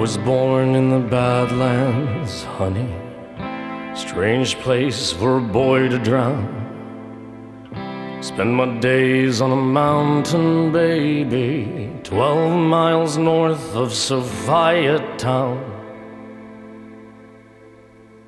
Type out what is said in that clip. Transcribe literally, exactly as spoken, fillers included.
was born in the Badlands, honey. Strange place for a boy to drown. Spend my days on a mountain, baby, twelve miles north of Sophia town.